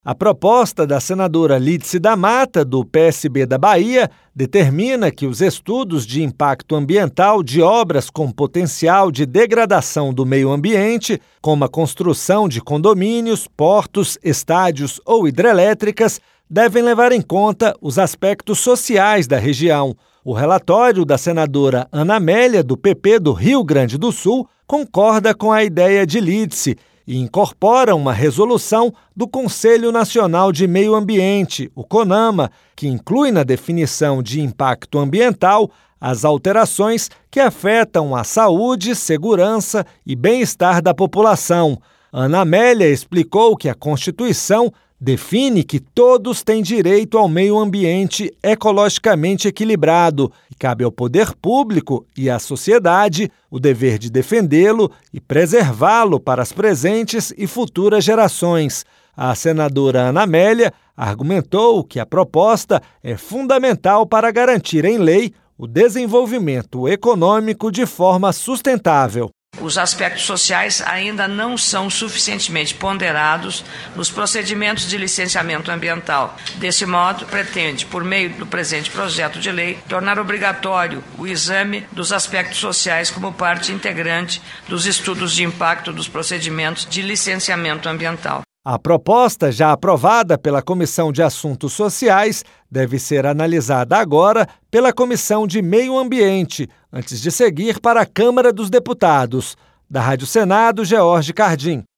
A proposta da senadora Lídice da Mata, do PSB da Bahia, determina que os estudos de impacto ambiental de obras com potencial de degradação do meio ambiente, como a construção de condomínios, portos, estádios ou hidrelétricas, devem levar em conta os aspectos sociais da região. O relatório da senadora Ana Amélia, do PP do Rio Grande do Sul, concorda com a ideia de Lídice e incorpora uma resolução do Conselho Nacional de Meio Ambiente, o CONAMA, que inclui na definição de impacto ambiental as alterações que afetam a saúde, segurança e bem-estar da população. Ana Amélia explicou que a Constituição define que todos têm direito ao meio ambiente ecologicamente equilibrado e cabe ao poder público e à sociedade o dever de defendê-lo e preservá-lo para as presentes e futuras gerações. A senadora Ana Amélia argumentou que a proposta é fundamental para garantir em lei o desenvolvimento econômico de forma sustentável. Os aspectos sociais ainda não são suficientemente ponderados nos procedimentos de licenciamento ambiental. Desse modo, pretende, por meio do presente projeto de lei, tornar obrigatório o exame dos aspectos sociais como parte integrante dos estudos de impacto dos procedimentos de licenciamento ambiental. A proposta, já aprovada pela Comissão de Assuntos Sociais, deve ser analisada agora pela Comissão de Meio Ambiente, antes de seguir para a Câmara dos Deputados. Da Rádio Senado, George Cardim.